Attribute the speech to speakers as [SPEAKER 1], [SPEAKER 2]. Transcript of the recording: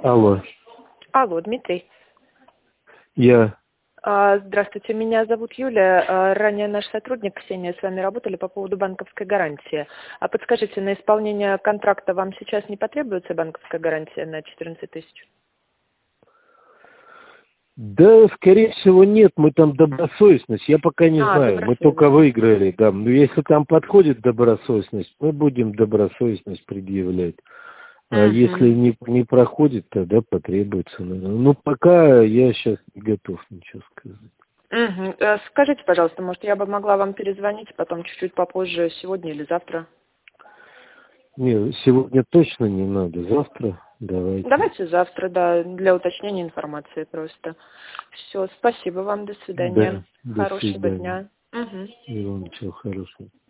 [SPEAKER 1] Алло,
[SPEAKER 2] Алло, Дмитрий.
[SPEAKER 1] я...
[SPEAKER 2] Здравствуйте, меня зовут Юля. Ранее наш сотрудник Ксения с вами работали по поводу банковской гарантии. А подскажите, на исполнение контракта вам сейчас не потребуется банковская гарантия на 14 тысяч?
[SPEAKER 1] Да, скорее всего, нет, мы там добросовестность, я пока не знаю, мы только выиграли, да. Но если там подходит добросовестность, мы будем добросовестность предъявлять. А если не проходит, тогда потребуется, наверное. Ну, пока я сейчас не готов ничего сказать.
[SPEAKER 2] Скажите, пожалуйста, может, я бы могла вам перезвонить потом чуть-чуть попозже, сегодня или завтра?
[SPEAKER 1] Не, сегодня точно не надо, завтра давайте.
[SPEAKER 2] Давайте завтра, да, для уточнения информации просто. Все, спасибо вам, до свидания.
[SPEAKER 1] Да, до
[SPEAKER 2] Хорошего
[SPEAKER 1] свидания.
[SPEAKER 2] дня.
[SPEAKER 1] И вам всего хорошего.